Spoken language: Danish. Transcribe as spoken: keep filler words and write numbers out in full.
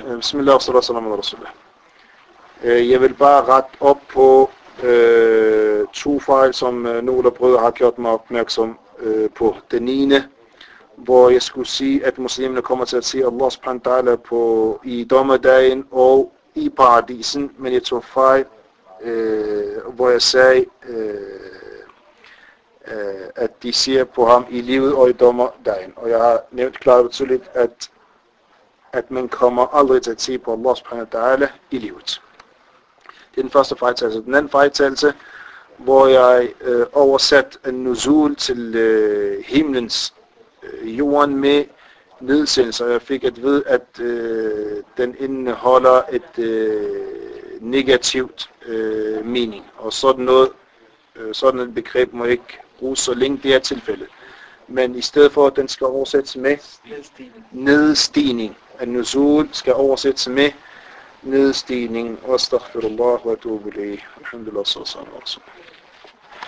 Bismillah wa sallallahu alaihi wasallam. Jeg vil bare rette op på øh, to fejl, som øh, nogle brødre har gjort mig opmærksom øh, på. Den ene, hvor jeg skulle sige, at muslimerne kommer til at se Allah subhanahu wa ta'ala på i dommedagen og i paradisen, men jeg tog fejl, øh, hvor jeg sagde, øh, øh, at de ser på ham i livet og i dommedagen. Og jeg har nævnt klart og tydeligt, at at man kommer aldrig til at se på Allah subhanahu wa ta'ala i livet. Det er den første fejltagelse. Den anden fejltagelse, hvor jeg øh, oversat en nuzul til øh, himlens øh, jorden med nedsendelse, og jeg fik at vide, at øh, den indeholder et øh, negativt øh, mening. Og sådan noget, øh, sådan et begreb må ikke bruges så længe det er tilfældet. Men i stedet for, at den skal oversættes med nedstigning. An-nuzul skal oversættes med nedstigning. Astaghfirullah wa atubu ilayh. Alhamdulillah sallallahu alaihi wasallam.